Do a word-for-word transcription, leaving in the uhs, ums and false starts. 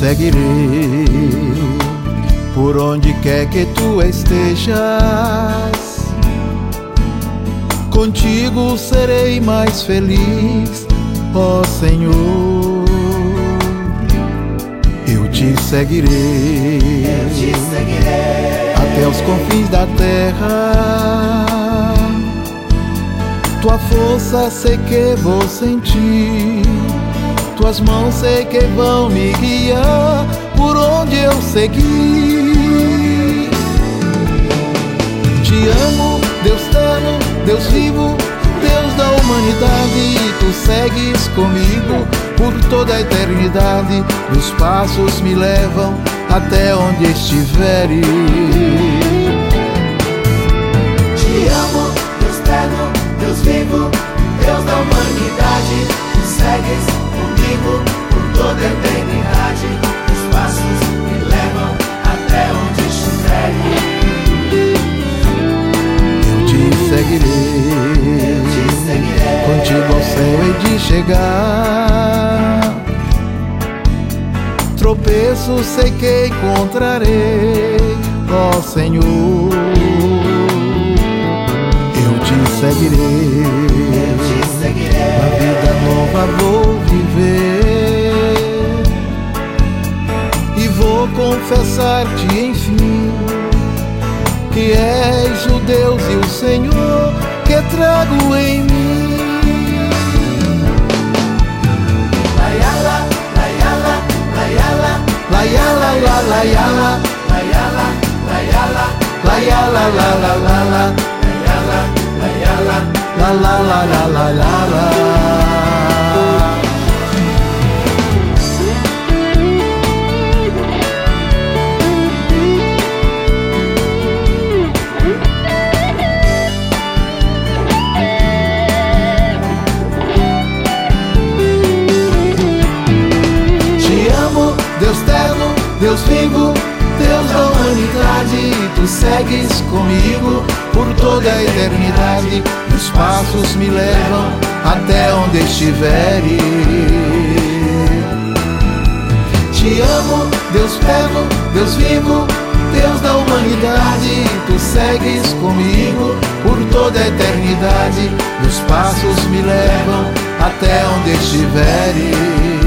seguirei por onde quer que tu estejas. Contigo serei mais feliz, ó Senhor. Eu te seguirei, eu te seguirei até os confins da terra. Tua força sei que vou sentir, tuas mãos sei que vão me guiar por onde eu seguir. Te amo, Deus terno, Deus vivo, Deus da humanidade. Tu segues comigo por toda a eternidade. Meus passos me levam até onde estiveres. Te amo, Deus terno, Deus vivo, Deus da humanidade. Tu segues comigo por toda a eternidade. Os passos me levam até onde estiveres. Eu te seguirei, eu te seguirei contigo ao céu hei de chegar. Tropeços sei que encontrarei, ó Senhor. Eu te seguirei, eu te seguirei uma vida nova vou viver e vou confessar-te enfim que és o Deus e o Senhor que trago em mim. Laiala, laiala, laiala, Laiala, la, laiala, laiala, laiala, laiala, la, la, la, la, laiala, laiala. la, la, la, la, la, la, la. Deus terno, Deus vivo, Deus da humanidade. Tu segues comigo por toda a eternidade. Meus passos me levam até onde estiveres. Te amo, Deus terno, Deus vivo, Deus da humanidade. Tu segues comigo por toda a eternidade. Meus passos me levam até onde estiveres.